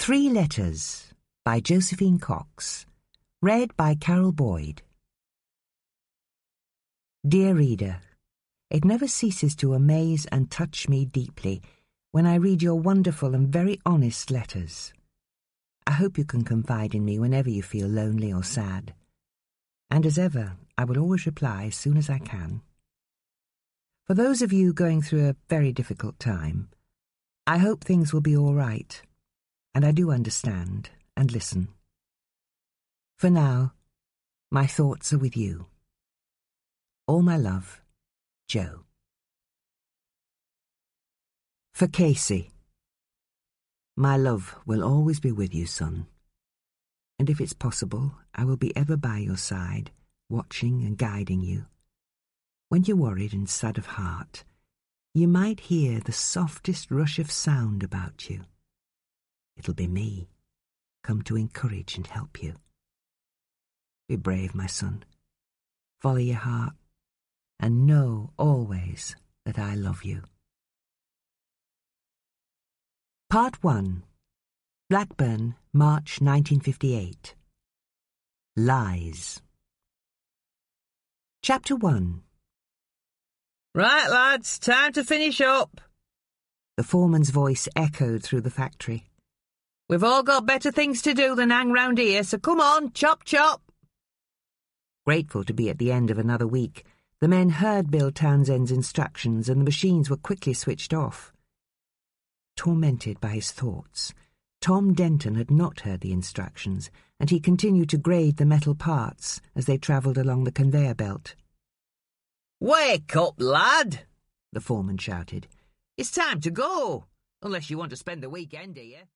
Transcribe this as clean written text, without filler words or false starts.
Three Letters by Josephine Cox. Read by Carol Boyd. Dear reader, it never ceases to amaze and touch me deeply when I read your wonderful and very honest letters. I hope you can confide in me whenever you feel lonely or sad. And as ever, I will always reply as soon as I can. For those of you going through a very difficult time, I hope things will be all right. And I do understand and listen. For now, my thoughts are with you. All my love, Joe. For Casey. My love will always be with you, son. And if it's possible, I will be ever by your side, watching and guiding you. When you're worried and sad of heart, you might hear the softest rush of sound about you. It'll be me, come to encourage and help you. Be brave, my son. Follow your heart, and know always that I love you. Part 1. Blackburn, March 1958. Lies. Chapter 1. Right, lads, time to finish up. The foreman's voice echoed through the factory. We've all got better things to do than hang round here, so come on, chop chop. Grateful to be at the end of another week, the men heard Bill Townsend's instructions and the machines were quickly switched off. Tormented by his thoughts, Tom Denton had not heard the instructions, and he continued to grade the metal parts as they travelled along the conveyor belt. Wake up, lad, the foreman shouted. It's time to go, unless you want to spend the weekend here.